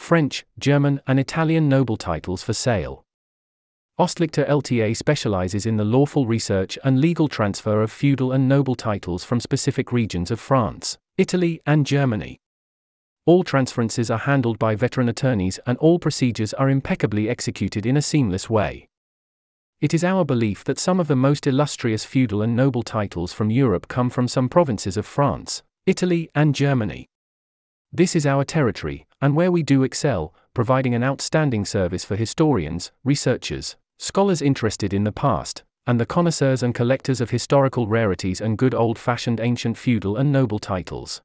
French, German, and Italian noble titles for sale. Ostlichter Ltda specializes in the lawful research and legal transfer of feudal and noble titles from specific regions of France, Italy, and Germany. All transferences are handled by veteran attorneys and all procedures are impeccably executed in a seamless way. It is our belief that some of the most illustrious feudal and noble titles from Europe come from some provinces of France, Italy, and Germany. This is our territory, and where we do excel, providing an outstanding service for historians, researchers, scholars interested in the past, and the connoisseurs and collectors of historical rarities and good old-fashioned ancient feudal and noble titles.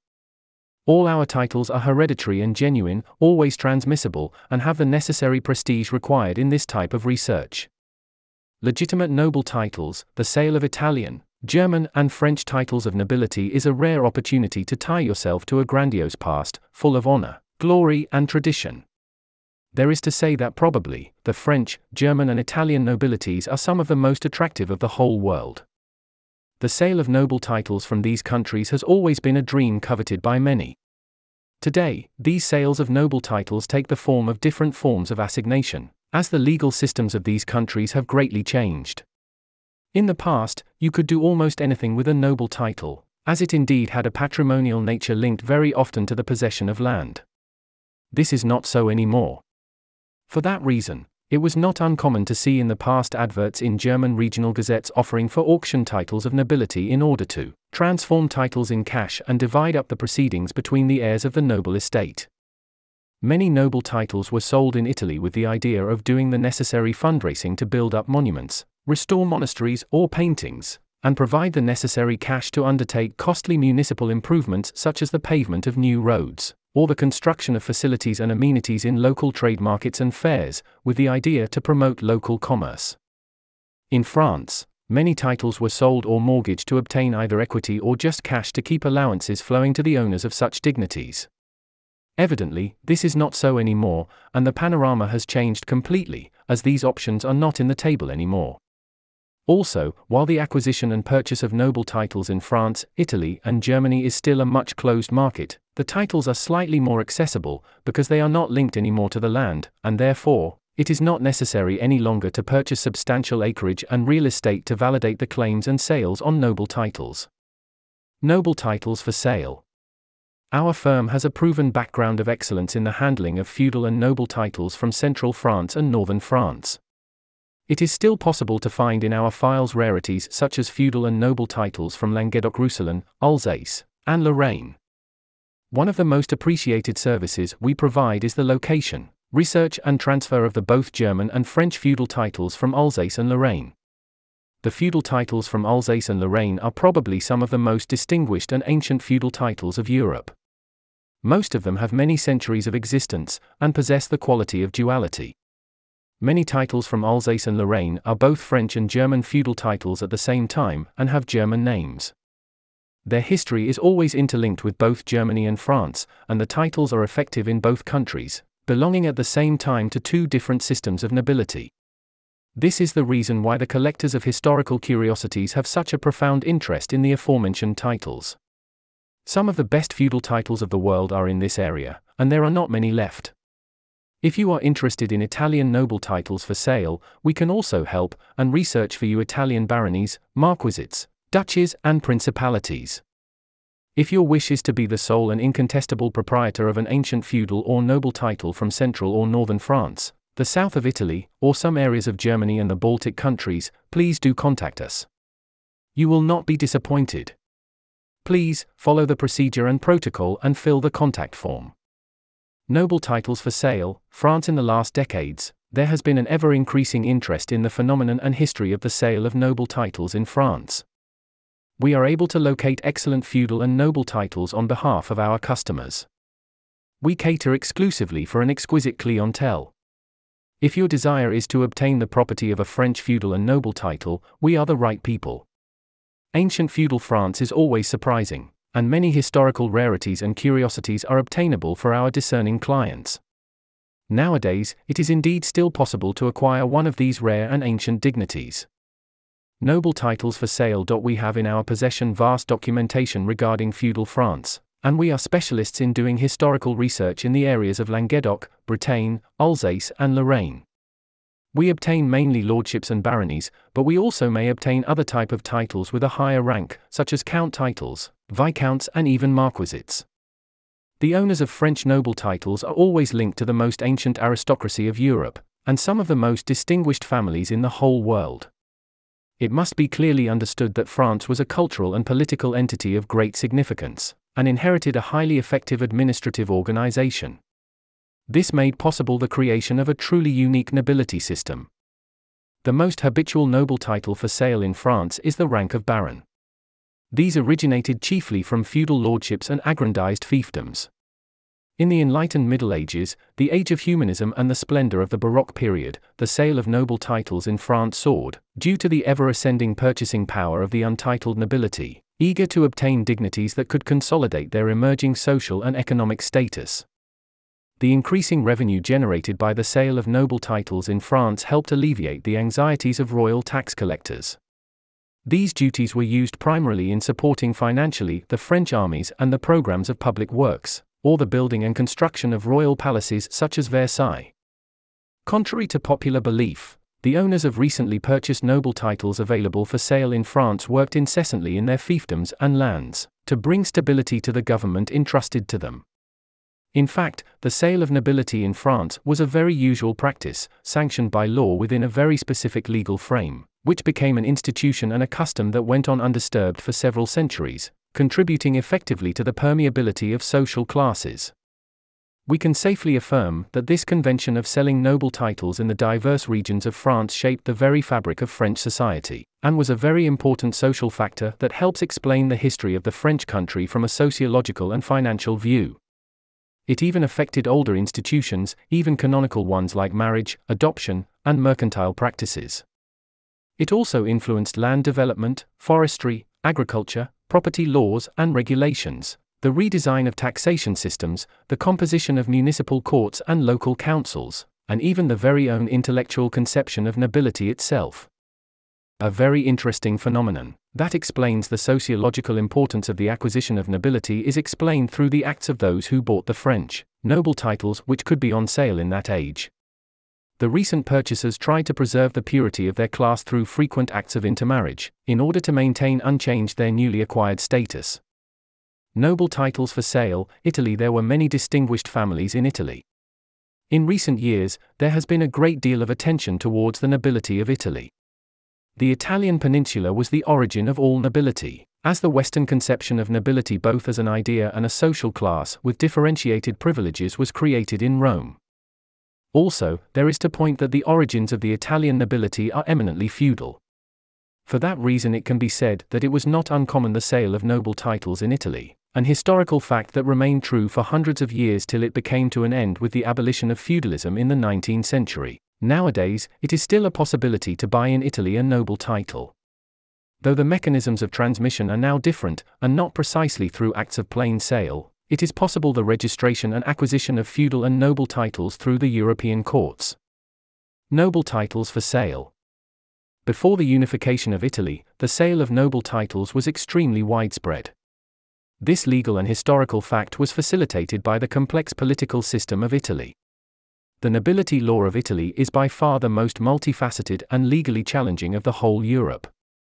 All our titles are hereditary and genuine, always transmissible, and have the necessary prestige required in this type of research. Legitimate noble titles, the sale of Italian, German, and French titles of nobility is a rare opportunity to tie yourself to a grandiose past, full of honor, glory, and tradition. There is to say that probably, the French, German, and Italian nobilities are some of the most attractive of the whole world. The sale of noble titles from these countries has always been a dream coveted by many. Today, these sales of noble titles take the form of different forms of assignation, as the legal systems of these countries have greatly changed. In the past, you could do almost anything with a noble title, as it indeed had a patrimonial nature linked very often to the possession of land. This is not so anymore. For that reason, it was not uncommon to see in the past adverts in German regional gazettes offering for auction titles of nobility in order to transform titles in cash and divide up the proceedings between the heirs of the noble estate. Many noble titles were sold in Italy with the idea of doing the necessary fundraising to build up monuments, restore monasteries or paintings, and provide the necessary cash to undertake costly municipal improvements such as the pavement of new roads, or the construction of facilities and amenities in local trade markets and fairs, with the idea to promote local commerce. In France, many titles were sold or mortgaged to obtain either equity or just cash to keep allowances flowing to the owners of such dignities. Evidently, this is not so anymore, and the panorama has changed completely, as these options are not in the table anymore. Also, while the acquisition and purchase of noble titles in France, Italy, and Germany is still a much closed market, the titles are slightly more accessible, because they are not linked anymore to the land, and therefore, it is not necessary any longer to purchase substantial acreage and real estate to validate the claims and sales on noble titles. Noble titles for sale. Our firm has a proven background of excellence in the handling of feudal and noble titles from central France and northern France. It is still possible to find in our files rarities such as feudal and noble titles from Languedoc-Roussillon, Alsace, and Lorraine. One of the most appreciated services we provide is the location, research, and transfer of the both German and French feudal titles from Alsace and Lorraine. The feudal titles from Alsace and Lorraine are probably some of the most distinguished and ancient feudal titles of Europe. Most of them have many centuries of existence, and possess the quality of duality. Many titles from Alsace and Lorraine are both French and German feudal titles at the same time, and have German names. Their history is always interlinked with both Germany and France, and the titles are effective in both countries, belonging at the same time to two different systems of nobility. This is the reason why the collectors of historical curiosities have such a profound interest in the aforementioned titles. Some of the best feudal titles of the world are in this area, and there are not many left. If you are interested in Italian noble titles for sale, we can also help and research for you Italian baronies, marquisates, duchies, and principalities. If your wish is to be the sole and incontestable proprietor of an ancient feudal or noble title from central or northern France, the south of Italy, or some areas of Germany and the Baltic countries, please do contact us. You will not be disappointed. Please follow the procedure and protocol and fill the contact form. Noble titles for sale, France. In the last decades, there has been an ever-increasing interest in the phenomenon and history of the sale of noble titles in France. We are able to locate excellent feudal and noble titles on behalf of our customers. We cater exclusively for an exquisite clientele. If your desire is to obtain the property of a French feudal and noble title, we are the right people. Ancient feudal France is always surprising, and many historical rarities and curiosities are obtainable for our discerning clients. Nowadays, it is indeed still possible to acquire one of these rare and ancient dignities. Noble titles for sale. We have in our possession vast documentation regarding feudal France, and we are specialists in doing historical research in the areas of Languedoc, Bretagne, Alsace and Lorraine. We obtain mainly lordships and baronies, but we also may obtain other type of titles with a higher rank, such as count titles, viscounts and even marquisates. The owners of French noble titles are always linked to the most ancient aristocracy of Europe, and some of the most distinguished families in the whole world. It must be clearly understood that France was a cultural and political entity of great significance, and inherited a highly effective administrative organization. This made possible the creation of a truly unique nobility system. The most habitual noble title for sale in France is the rank of baron. These originated chiefly from feudal lordships and aggrandized fiefdoms. In the enlightened Middle Ages, the age of humanism and the splendor of the Baroque period, the sale of noble titles in France soared, due to the ever-ascending purchasing power of the untitled nobility, eager to obtain dignities that could consolidate their emerging social and economic status. The increasing revenue generated by the sale of noble titles in France helped alleviate the anxieties of royal tax collectors. These duties were used primarily in supporting financially the French armies and the programs of public works, or the building and construction of royal palaces such as Versailles. Contrary to popular belief, the owners of recently purchased noble titles available for sale in France worked incessantly in their fiefdoms and lands, to bring stability to the government entrusted to them. In fact, the sale of nobility in France was a very usual practice, sanctioned by law within a very specific legal frame, which became an institution and a custom that went on undisturbed for several centuries, contributing effectively to the permeability of social classes. We can safely affirm that this convention of selling noble titles in the diverse regions of France shaped the very fabric of French society, and was a very important social factor that helps explain the history of the French country from a sociological and financial view. It even affected older institutions, even canonical ones like marriage, adoption, and mercantile practices. It also influenced land development, forestry, agriculture, property laws and regulations, the redesign of taxation systems, the composition of municipal courts and local councils, and even the very own intellectual conception of nobility itself. A very interesting phenomenon that explains the sociological importance of the acquisition of nobility is explained through the acts of those who bought the French noble titles which could be on sale in that age. The recent purchasers tried to preserve the purity of their class through frequent acts of intermarriage, in order to maintain unchanged their newly acquired status. Noble titles for sale, Italy. There were many distinguished families in Italy. In recent years, there has been a great deal of attention towards the nobility of Italy. The Italian peninsula was the origin of all nobility, as the Western conception of nobility both as an idea and a social class with differentiated privileges was created in Rome. Also, there is to point that the origins of the Italian nobility are eminently feudal. For that reason it can be said that it was not uncommon the sale of noble titles in Italy, an historical fact that remained true for hundreds of years till it became to an end with the abolition of feudalism in the 19th century. Nowadays, it is still a possibility to buy in Italy a noble title. Though the mechanisms of transmission are now different, and not precisely through acts of plain sale, it is possible the registration and acquisition of feudal and noble titles through the European courts. Noble titles for sale. Before the unification of Italy, the sale of noble titles was extremely widespread. This legal and historical fact was facilitated by the complex political system of Italy. The nobility law of Italy is by far the most multifaceted and legally challenging of the whole Europe.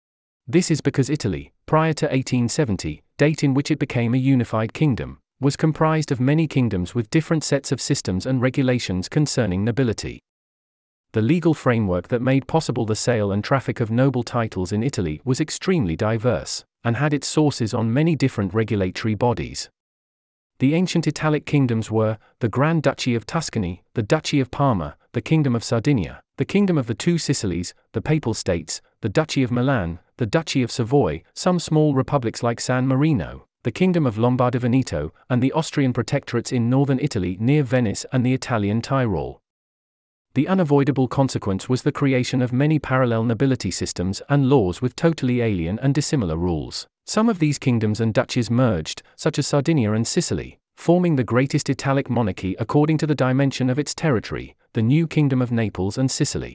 This is because Italy, prior to 1870, date in which it became a unified kingdom, was comprised of many kingdoms with different sets of systems and regulations concerning nobility. The legal framework that made possible the sale and traffic of noble titles in Italy was extremely diverse, and had its sources on many different regulatory bodies. The ancient Italic kingdoms were the Grand Duchy of Tuscany, the Duchy of Parma, the Kingdom of Sardinia, the Kingdom of the Two Sicilies, the Papal States, the Duchy of Milan, the Duchy of Savoy, some small republics like San Marino, the Kingdom of Lombardo-Veneto, and the Austrian protectorates in northern Italy near Venice and the Italian Tyrol. The unavoidable consequence was the creation of many parallel nobility systems and laws with totally alien and dissimilar rules. Some of these kingdoms and duchies merged, such as Sardinia and Sicily, forming the greatest Italic monarchy according to the dimension of its territory, the new Kingdom of Naples and Sicily.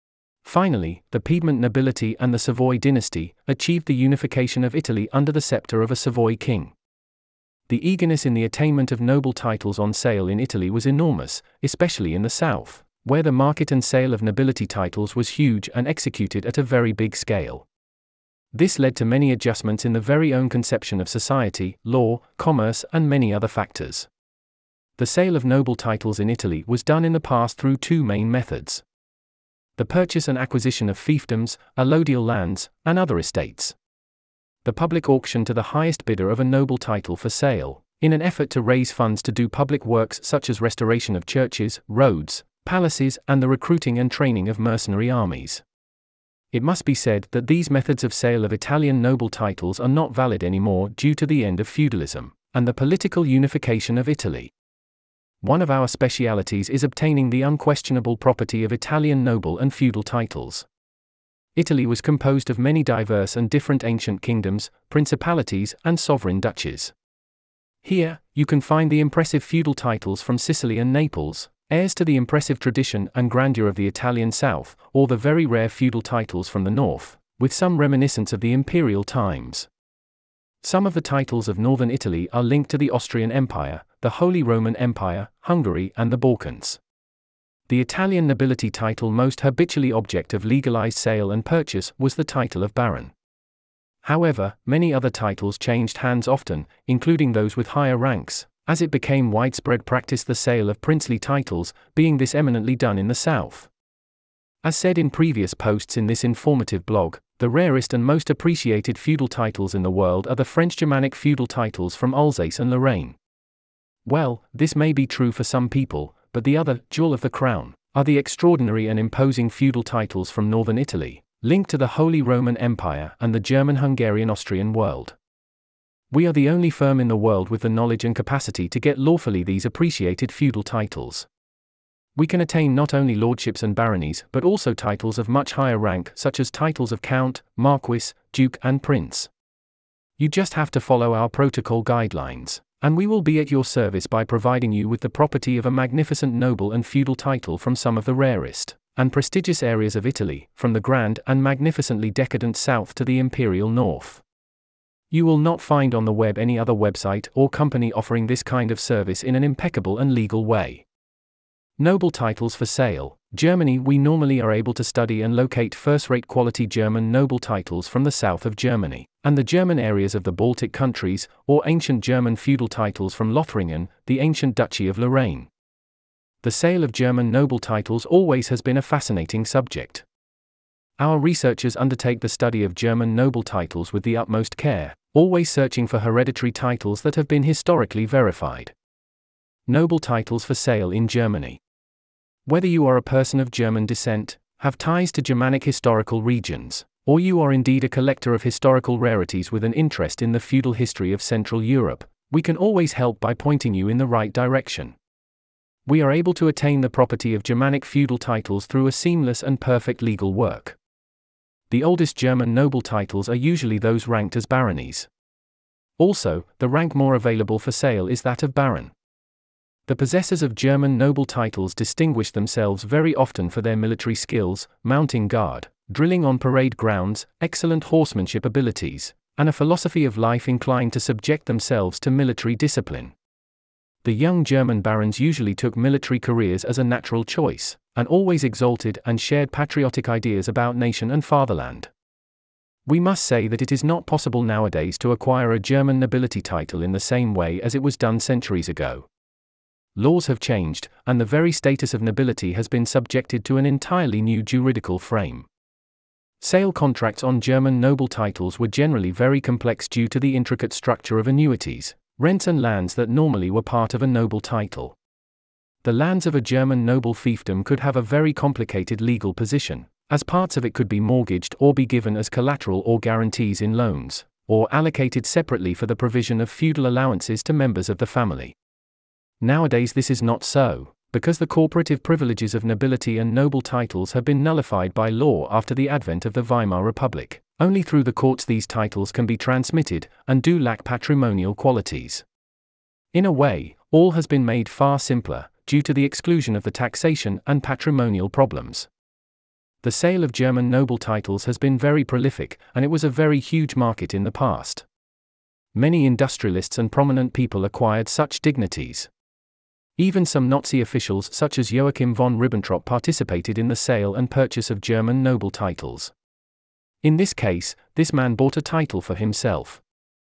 Finally, the Piedmont nobility and the Savoy dynasty achieved the unification of Italy under the scepter of a Savoy king. The eagerness in the attainment of noble titles on sale in Italy was enormous, especially in the south, where the market and sale of nobility titles was huge and executed at a very big scale. This led to many adjustments in the very own conception of society, law, commerce, and many other factors. The sale of noble titles in Italy was done in the past through two main methods: the purchase and acquisition of fiefdoms, allodial lands, and other estates. The public auction to the highest bidder of a noble title for sale, in an effort to raise funds to do public works such as restoration of churches, roads, palaces, and the recruiting and training of mercenary armies. It must be said that these methods of sale of Italian noble titles are not valid anymore due to the end of feudalism and the political unification of Italy. One of our specialities is obtaining the unquestionable property of Italian noble and feudal titles. Italy was composed of many diverse and different ancient kingdoms, principalities, and sovereign duchies. Here, you can find the impressive feudal titles from Sicily and Naples, heirs to the impressive tradition and grandeur of the Italian south, or the very rare feudal titles from the north, with some reminiscence of the imperial times. Some of the titles of northern Italy are linked to the Austrian Empire, the Holy Roman Empire, Hungary, and the Balkans. The Italian nobility title most habitually object of legalized sale and purchase was the title of baron. However, many other titles changed hands often, including those with higher ranks, as it became widespread practice the sale of princely titles, being this eminently done in the south. As said in previous posts in this informative blog, the rarest and most appreciated feudal titles in the world are the French Germanic feudal titles from Alsace and Lorraine. Well, this may be true for some people, but the other jewel of the crown are the extraordinary and imposing feudal titles from northern Italy, linked to the Holy Roman Empire and the German-Hungarian-Austrian world. We are the only firm in the world with the knowledge and capacity to get lawfully these appreciated feudal titles. We can attain not only lordships and baronies but also titles of much higher rank such as titles of count, marquis, duke, and prince. You just have to follow our protocol guidelines, and we will be at your service by providing you with the property of a magnificent noble and feudal title from some of the rarest and prestigious areas of Italy, from the grand and magnificently decadent south to the imperial north. You will not find on the web any other website or company offering this kind of service in an impeccable and legal way. Noble titles for sale. Germany. We normally are able to study and locate first-rate quality German noble titles from the south of Germany, and the German areas of the Baltic countries, or ancient German feudal titles from Lothringen, the ancient Duchy of Lorraine. The sale of German noble titles always has been a fascinating subject. Our researchers undertake the study of German noble titles with the utmost care, always searching for hereditary titles that have been historically verified. Noble titles for sale in Germany. Whether you are a person of German descent, have ties to Germanic historical regions, or you are indeed a collector of historical rarities with an interest in the feudal history of Central Europe, we can always help by pointing you in the right direction. We are able to attain the property of Germanic feudal titles through a seamless and perfect legal work. The oldest German noble titles are usually those ranked as baronies. Also, the rank more available for sale is that of baron. The possessors of German noble titles distinguish themselves very often for their military skills, mounting guard, drilling on parade grounds, excellent horsemanship abilities, and a philosophy of life inclined to subject themselves to military discipline. The young German barons usually took military careers as a natural choice, and always exalted and shared patriotic ideas about nation and fatherland. We must say that it is not possible nowadays to acquire a German nobility title in the same way as it was done centuries ago. Laws have changed, and the very status of nobility has been subjected to an entirely new juridical frame. Sale contracts on German noble titles were generally very complex due to the intricate structure of annuities, rents and lands that normally were part of a noble title. The lands of a German noble fiefdom could have a very complicated legal position, as parts of it could be mortgaged or be given as collateral or guarantees in loans, or allocated separately for the provision of feudal allowances to members of the family. Nowadays this is not so, because the corporative privileges of nobility and noble titles have been nullified by law after the advent of the Weimar Republic. Only through the courts these titles can be transmitted, and do lack patrimonial qualities. In a way, all has been made far simpler, due to the exclusion of the taxation and patrimonial problems. The sale of German noble titles has been very prolific, and it was a very huge market in the past. Many industrialists and prominent people acquired such dignities. Even some Nazi officials such as Joachim von Ribbentrop participated in the sale and purchase of German noble titles. In this case, this man bought a title for himself.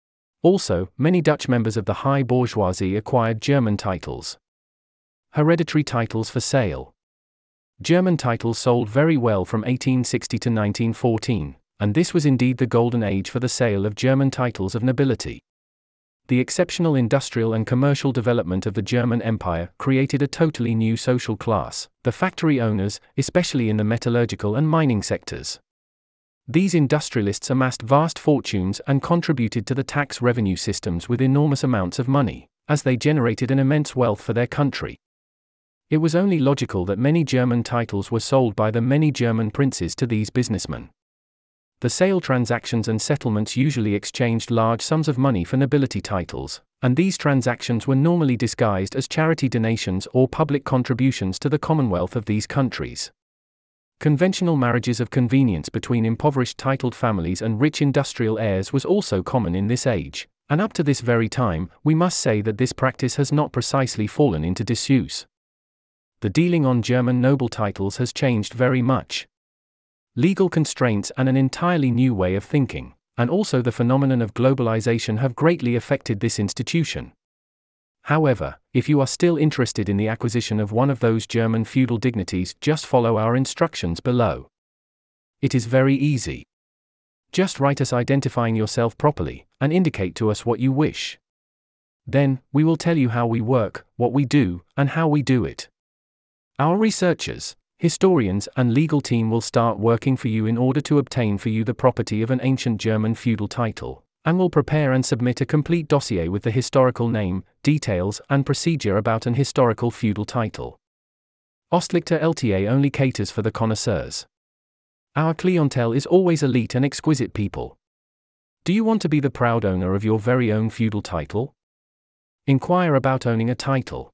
Also, many Dutch members of the high bourgeoisie acquired German titles. Hereditary titles for sale. German titles sold very well from 1860 to 1914, and this was indeed the golden age for the sale of German titles of nobility. The exceptional industrial and commercial development of the German Empire created a totally new social class, the factory owners, especially in the metallurgical and mining sectors. These industrialists amassed vast fortunes and contributed to the tax revenue systems with enormous amounts of money, as they generated an immense wealth for their country. It was only logical that many German titles were sold by the many German princes to these businessmen. The sale transactions and settlements usually exchanged large sums of money for nobility titles, and these transactions were normally disguised as charity donations or public contributions to the commonwealth of these countries. Conventional marriages of convenience between impoverished titled families and rich industrial heirs was also common in this age, and up to this very time, we must say that this practice has not precisely fallen into disuse. The dealing on German noble titles has changed very much. Legal constraints and an entirely new way of thinking, and also the phenomenon of globalization have greatly affected this institution. However, if you are still interested in the acquisition of one of those German feudal dignities, just follow our instructions below. It is very easy. Just write us identifying yourself properly, and indicate to us what you wish. Then, we will tell you how we work, what we do, and how we do it. Our researchers, historians and legal team will start working for you in order to obtain for you the property of an ancient German feudal title, and will prepare and submit a complete dossier with the historical name, details and procedure about an historical feudal title. Ostlichter LTA only caters for the connoisseurs. Our clientele is always elite and exquisite people. Do you want to be the proud owner of your very own feudal title? Inquire about owning a title.